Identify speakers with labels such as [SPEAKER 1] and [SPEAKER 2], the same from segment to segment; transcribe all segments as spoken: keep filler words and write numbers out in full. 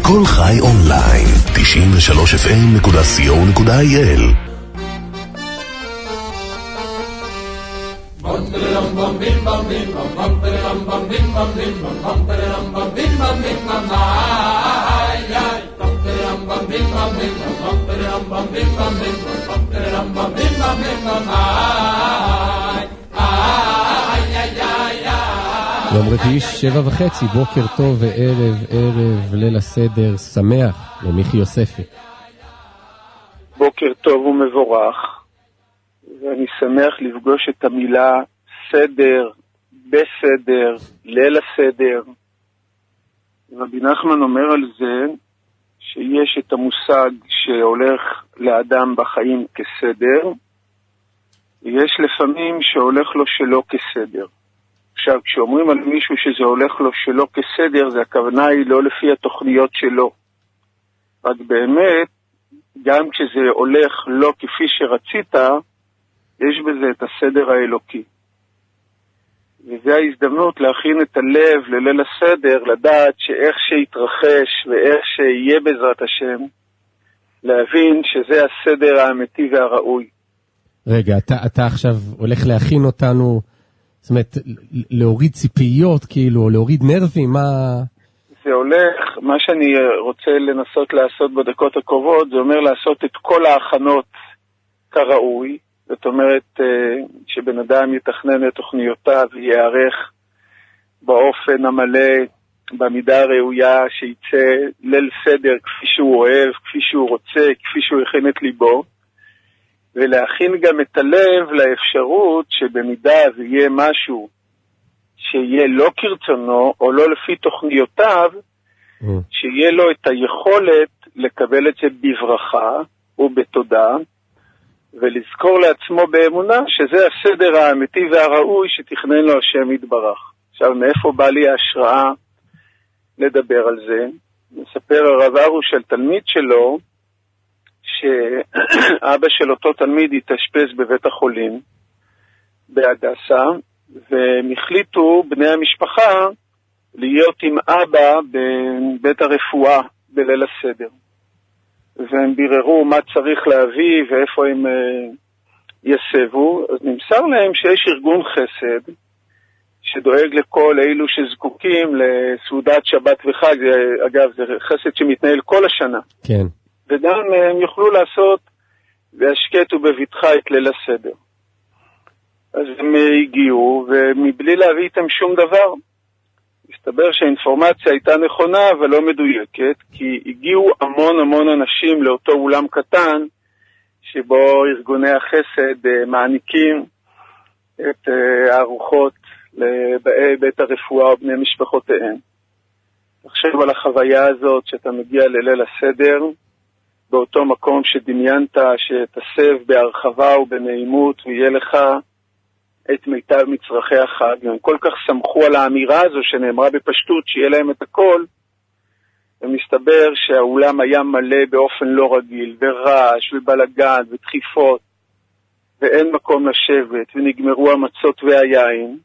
[SPEAKER 1] כל חי אונליין, תשעים ושלוש אף אם נקודה סי או נקודה איי אל.
[SPEAKER 2] יום רביעי שבע וחצי, בוקר טוב וערב ערב ליל הסדר שמח למיכי יוספי.
[SPEAKER 3] בוקר טוב ומבורך, ואני שמח לפגוש את המילה סדר, בסדר, ליל הסדר. רבי נחמן אומר על זה שיש את המושג שהולך לאדם בחיים כסדר, ויש לפעמים שהולך לו שלא כסדר. עכשיו, כשאומרים על מישהו שזה הולך לו שלא כסדר, זה הכוונה היא לא לפי התוכניות שלו. רק באמת, גם כשזה הולך לא כפי שרצית, יש בזה את הסדר האלוקי. וזה ההזדמנות להכין את הלב לליל הסדר, לדעת שאיך שיתרחש ואיך שיהיה בעזרת השם, להבין שזה הסדר האמיתי והראוי.
[SPEAKER 2] רגע, אתה, אתה עכשיו הולך להכין אותנו, זאת אומרת, להוריד ציפיות, כאילו, להוריד נרבים, מה...
[SPEAKER 3] זה הולך, מה שאני רוצה לנסות לעשות בדקות הקרובות, זה אומר לעשות את כל ההכנות כראוי, זאת אומרת שבן אדם יתכנן את תוכניותיו ויערך באופן המלא, במידה הראויה, שיצא ליל סדר כפי שהוא אוהב, כפי שהוא רוצה, כפי שהוא הכין את ליבו, ולהכין גם את הלב לאפשרות שבמידה ויהיה משהו שיהיה לא כרצונו או לא לפי תוכניותיו, mm. שיהיה לו את היכולת לקבל את זה בברכה ובתודה, ולזכור לעצמו באמונה שזה הסדר האמיתי והראוי שתכנן לו השם יתברך. עכשיו, מאיפה בא לי ההשראה לדבר על זה? מספר הרב ארוש על תלמיד שלו, שאבא של אותו תלמיד התאשפז בבית החולים בהדסה, והם החליטו בני המשפחה להיות עם אבא בבית הרפואה בליל הסדר. והם ביררו מה צריך להביא ואיפה הם יסבו. אז נמסר להם שיש ארגון חסד שדואג לכל אילו שזקוקים לסעודת שבת וחג. אגב, זה חסד שמתנהל כל השנה.
[SPEAKER 2] כן.
[SPEAKER 3] וגם הם יוכלו לעשות בהשקט ובבטחה את ליל הסדר. אז הם הגיעו, ומבלי להביא איתם שום דבר. הסתבר שהאינפורמציה הייתה נכונה, אבל לא מדויקת, כי הגיעו המון המון אנשים לאותו אולם קטן, שבו ארגוני החסד מעניקים את הארוחות לבאי בית הרפואה ובני משפחותיהם. תחשב על החוויה הזאת שאתה מגיע לליל הסדר, באותו מקום שדמיינת שתסב בהרחבה ובנעימות, ויהיה לך את מיטב מצרכי החג. הם כל כך שמחו על האמירה הזו שנאמרה בפשטות שיהיה להם את הכל, ומסתבר שהאולם היה מלא באופן לא רגיל, ורעש ובלגן ודחיפות, ואין מקום לשבת, ונגמרו המצות והיין.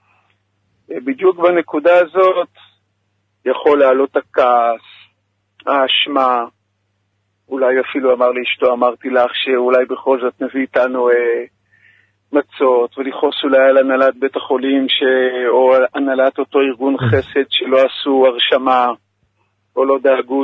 [SPEAKER 3] בדיוק בנקודה הזאת יכול לעלות הכעס, האשמה, אולי אפילו אמר לאשתו, אמרתי לך שאולי בכל זאת נביא איתנו אה, מצות, ולכעוס אולי על הנהלת בית החולים, ש... או הנהלת אותו ארגון חסד שלא עשו הרשמה, או לא דאגו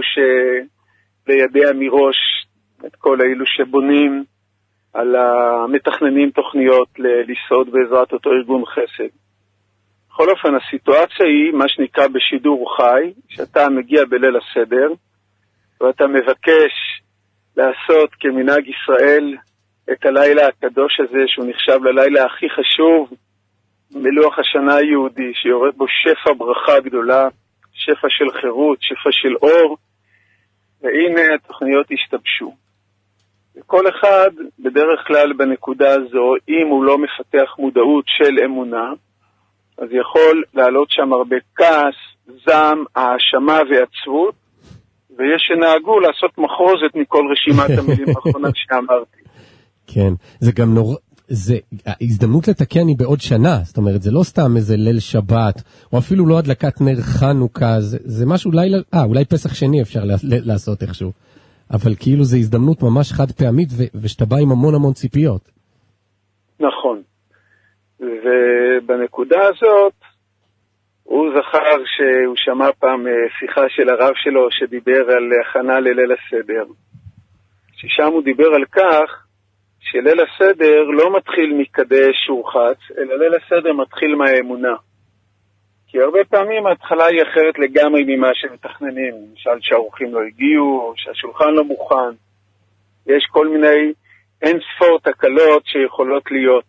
[SPEAKER 3] שלידע מראש את כל האלו שבונים על המתכננים תוכניות לסעוד בעזרת אותו ארגון חסד. בכל אופן, הסיטואציה היא מה שנקרא בשידור חי, שאתה מגיע בליל הסדר, ואתה מבקש לעשות כמנהג ישראל את הלילה הקדוש הזה, שהוא נחשב ללילה הכי חשוב מלוח השנה היהודי, שיורד בו שפע ברכה גדולה, שפע של חירות, שפע של אור, והנה התוכניות השתבשו. וכל אחד בדרך כלל בנקודה הזו, אם הוא לא מפתח מודעות של אמונה, אז יכול לעלות שם הרבה כעס, זעם, האשמה ועצבות, ויש שנהגו לעשות מחרוזת מכל רשימת המילים האחרונה שאמרתי.
[SPEAKER 2] כן, זה גם נורא, זה, ההזדמנות לתקן היא בעוד שנה, זאת אומרת, זה לא סתם איזה ליל שבת, או אפילו לא הדלקת נר חנוכה, זה, זה משהו לילה, אה, אולי פסח שני אפשר לעשות איכשהו, אבל כאילו זה הזדמנות ממש חד פעמית, ו- ושאתה בא עם המון המון ציפיות.
[SPEAKER 3] נכון. ובנקודה הזאת, הוא זכר שהוא שמע פעם שיחה של הרב שלו, שדיבר על הכנה לליל הסדר. ששם הוא דיבר על כך, שליל הסדר לא מתחיל מקדש ורחץ, אלא ליל הסדר מתחיל מהאמונה. כי הרבה פעמים ההתחלה היא אחרת לגמרי ממה שמתכננים. למשל שהאורחים לא הגיעו, או שהשולחן לא מוכן. יש כל מיני אין ספור תקלות שיכולות להיות.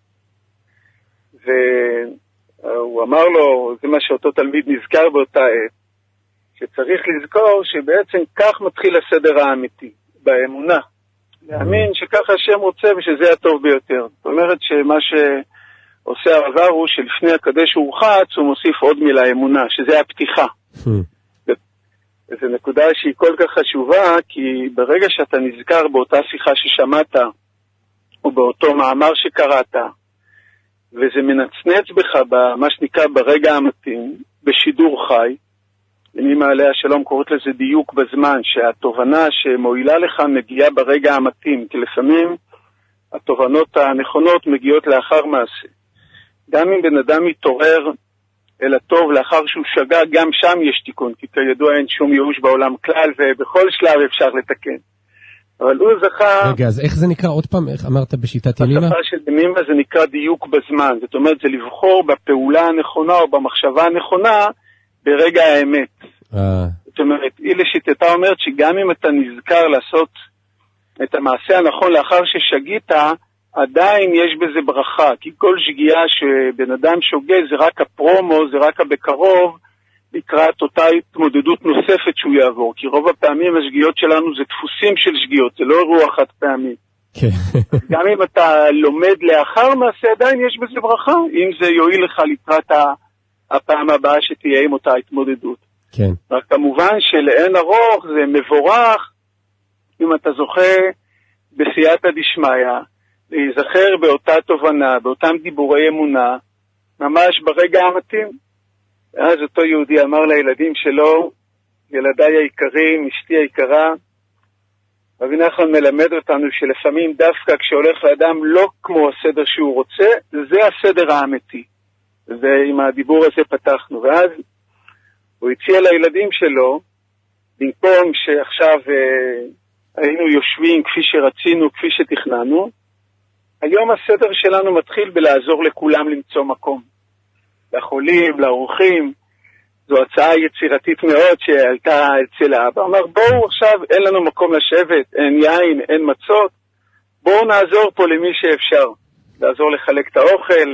[SPEAKER 3] והוא אמר לו, זה מה שאותו תלמיד נזכר באותה עת, שצריך לזכור שבעצם כך מתחיל הסדר האמיתי, באמונה. להאמין שככה השם רוצה ושזה הטוב ביותר. זאת אומרת שמה שעושה הרב הוא שלפני הקדש ורחץ הוא מוסיף עוד מילה אמונה, שזה הפתיחה. וזו נקודה שהיא כל כך חשובה, כי ברגע שאתה נזכר באותה שיחה ששמעת, או באותו מאמר שקראת, וזה מנצנץ בך במה שנקרא ברגע המתאים, בשידור חי, אני מעלה השלום קוראת לזה דיוק בזמן, שהתובנה שמועילה לך מגיעה ברגע המתאים, כי לפעמים התובנות הנכונות מגיעות לאחר מעשה. גם אם בן אדם מתעורר אל הטוב לאחר שהוא שגה, גם שם יש תיקון, כי כידוע אין שום ייאוש בעולם כלל, ובכל שלב אפשר לתקן. אבל הוא זכה...
[SPEAKER 2] רגע, אז איך זה נקרא עוד פעם? איך אמרת בשיטת ימימה?
[SPEAKER 3] בשפה של ימימה זה נקרא דיוק בזמן. זאת אומרת, זה לבחור בפעולה הנכונה או במחשבה הנכונה ברגע האמת.
[SPEAKER 2] אה.
[SPEAKER 3] זאת אומרת, היא לשיטתה אומרת שגם אם אתה נזכר לעשות את המעשה הנכון לאחר ששגית, עדיין יש בזה ברכה. כי כל שגיאה שבן אדם שוגה זה רק הפרומו, זה רק הבקרוב, לקראת אותה התמודדות נוספת שהוא יעבור, כי רוב הפעמים השגיאות שלנו זה דפוסים של שגיאות, זה לא אירוע חד פעמי.
[SPEAKER 2] כן.
[SPEAKER 3] גם אם אתה לומד לאחר מעשה, עדיין יש בזה ברכה, אם זה יועיל לך לקראת הפעם הבאה שתהיה עם אותה התמודדות.
[SPEAKER 2] כן.
[SPEAKER 3] רק כמובן שלאין ארוך זה מבורך, אם אתה זוכה בסייעתא דשמיא, להיזכר באותה תובנה, באותם דיבורי אמונה, ממש ברגע המתאים. אז אותו יהודי אמר לילדים שלו, ילדיי היקרים, אשתי היקרה, רבי נחמן מלמד אותנו שלפעמים דווקא כשהולך לאדם לא כמו הסדר שהוא רוצה, זה הסדר האמיתי. ועם הדיבור הזה פתחנו. ואז הוא הציע לילדים שלו, במקום שעכשיו אה, היינו יושבים כפי שרצינו, כפי שתכננו, היום הסדר שלנו מתחיל בלעזור לכולם למצוא מקום. לחולים, לאורחים. זו הצעה יצירתית מאוד שעלתה אצל האבא. אמר, בואו עכשיו, אין לנו מקום לשבת, אין יין, אין מצות. בואו נעזור פה למי שאפשר. לעזור לחלק את האוכל,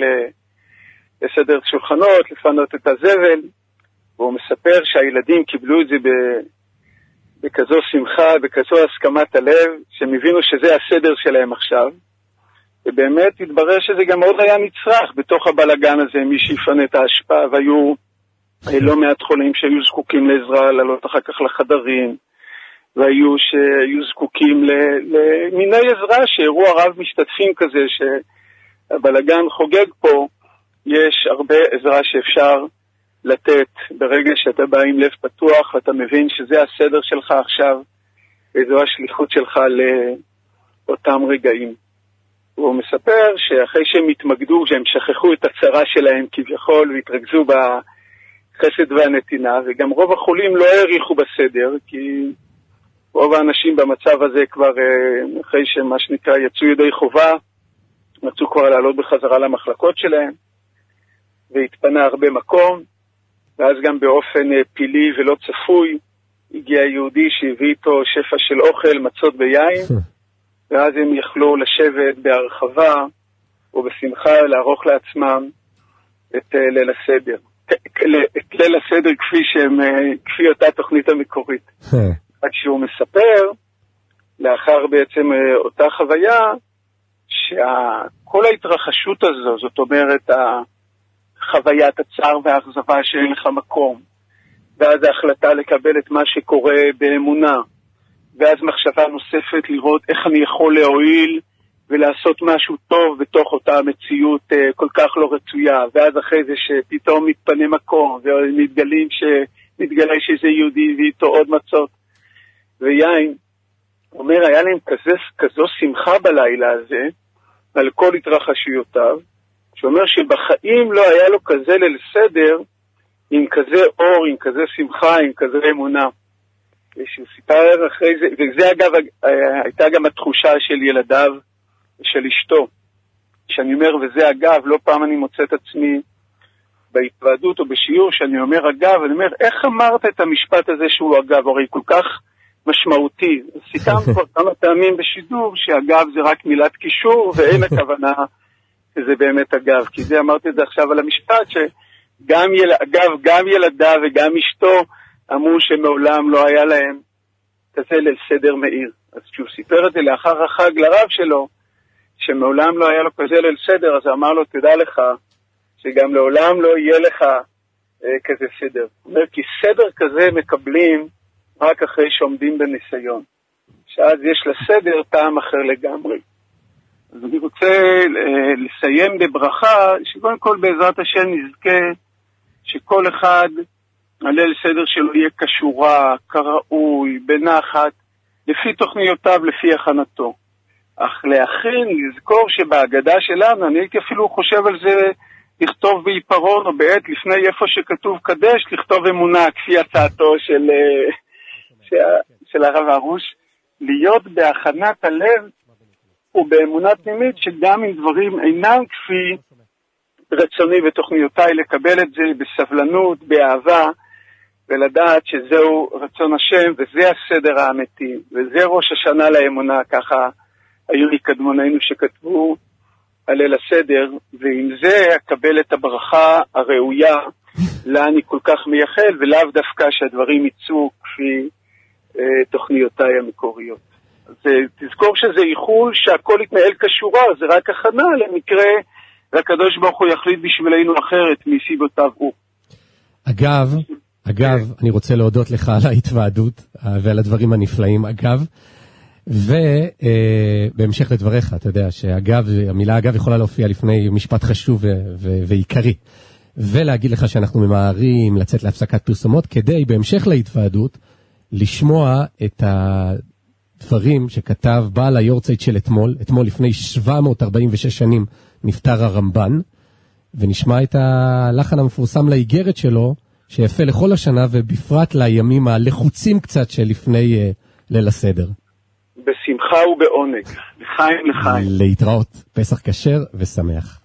[SPEAKER 3] לסדר את שולחנות, לפנות את הזבל. והוא מספר שהילדים קיבלו את זה בכזו שמחה, בכזו הסכמת הלב, שהם הבינו שזה הסדר שלהם עכשיו. ובאמת התברר שזה גם עוד היה נצרך בתוך הבלגן הזה, מי שיפנה את ההשפעה, והיו לא מעט חולים שהיו זקוקים לעזרה, לעלות אחר כך לחדרים, והיו שהיו זקוקים למיני עזרה, שאירוע רב משתתפים כזה, שהבלגן חוגג פה, יש הרבה עזרה שאפשר לתת ברגע שאתה בא עם לב פתוח, ואתה מבין שזה הסדר שלך עכשיו, וזו השליחות שלך לאותם רגעים. הוא מספר שאחרי שהם התמקדו, שהם שכחו את הצרה שלהם כביכול, והתרכזו בחסד והנתינה, וגם רוב החולים לא העריכו בסדר, כי רוב האנשים במצב הזה כבר, אחרי שמה שנקרא יצאו ידי חובה, רצו כבר לעלות בחזרה למחלקות שלהם, והתפנה הרבה מקום, ואז גם באופן פילי ולא צפוי, הגיע יהודי שהביא איתו שפע של אוכל, מצות ביין, ואז הם יכלו לשבת בהרחבה ובשמחה לערוך לעצמם את ליל הסדר. את ליל הסדר כפי שהם, כפי אותה תוכנית המקורית. רק שהוא מספר, לאחר בעצם אותה חוויה, שכל ההתרחשות הזו, זאת אומרת, חוויית הצער והאכזבה שאין לך מקום, ואז ההחלטה לקבל את מה שקורה באמונה, ואז מחשבה נוספת לראות איך אני יכול להועיל ולעשות משהו טוב בתוך אותה מציאות uh, כל כך לא רצויה, ואז אחרי זה שפתאום מתפנה מקום, ומתגלים שמתגלה שזה יהודי ואיתו עוד מצות ויין. הוא אומר, היה להם כזה, כזו שמחה בלילה הזה, על כל התרחשויותיו, שאומר שבחיים לא היה לו כזה ליל סדר, עם כזה אור, עם כזה שמחה, עם כזה אמונה. שהוא סיפר אחרי זה, וזה אגב, הייתה גם התחושה של ילדיו, של אשתו, שאני אומר, וזה אגב, לא פעם אני מוצא את עצמי בהתוועדות או בשיעור, שאני אומר אגב, אני אומר, איך אמרת את המשפט הזה שהוא אגב, הרי כל כך משמעותי. סיכם כבר כמה פעמים בשידור, שאגב זה רק מילת קישור, ואין הכוונה שזה באמת אגב, כי זה אמרתי את זה עכשיו על המשפט, שגם יל... אגב, גם ילדיו וגם אשתו, אמרו שמעולם לא היה להם כזה ליל סדר מאיר. אז כשהוא סיפר את זה לאחר החג לרב שלו, שמעולם לא היה לו כזה ליל סדר, אז אמר לו, תדע לך, שגם לעולם לא יהיה לך אה, כזה סדר. הוא אומר, כי סדר כזה מקבלים רק אחרי שעומדים בניסיון. שאז יש לסדר טעם אחר לגמרי. אז אני רוצה אה, לסיים בברכה, שקודם כל בעזרת השם נזכה, שכל אחד הליל סדר שלו יהיה קשורה, כראוי, בנחת, לפי תוכניותיו, לפי הכנתו. אך לאחר נזכור שבהגדה שלנו, אני הייתי אפילו חושב על זה, לכתוב בעיפרון או בעת לפני איפה שכתוב קדש, לכתוב אמונה, כפי הצעתו של, של, של הרב הרוש, להיות בהכנת הלב ובאמונה פנימית, שגם אם דברים אינם כפי רצוני ותוכניותיי, לקבל את זה בסבלנות, באהבה, ולדעת שזהו רצון השם, וזה הסדר האמיתי, וזה ראש השנה לאמונה, ככה היו לי קדמוננו שכתבו על ליל הסדר, ועם זה אקבל את הברכה הראויה, לה אני כל כך מייחל, ולאו דווקא שהדברים יצאו כפי אה, תוכניותיי המקוריות. אז תזכור שזה איחול שהכל יתנהל כשורה, זה רק הכנה למקרה, והקדוש ברוך הוא יחליט בשבילנו אחרת מסיבותיו הוא.
[SPEAKER 2] אגב, אגב, אני רוצה להודות לך על ההתוועדות ועל הדברים הנפלאים, אגב, ובהמשך לדבריך, אתה יודע, שאגב, המילה אגב יכולה להופיע לפני משפט חשוב ועיקרי, ולהגיד לך שאנחנו ממהרים לצאת להפסקת פרסומות, כדי בהמשך להתוועדות, לשמוע את הדברים שכתב בעל היורצייט של אתמול, אתמול לפני שבע מאות ארבעים ושש שנים נפטר הרמב"ן, ונשמע את הלחן המפורסם לאיגרת שלו, שיפה לכל השנה ובפרט לימים הלחוצים קצת שלפני uh, ליל הסדר.
[SPEAKER 3] בשמחה ובעונג, לחיים לחיים.
[SPEAKER 2] להתראות, פסח כשר ושמח.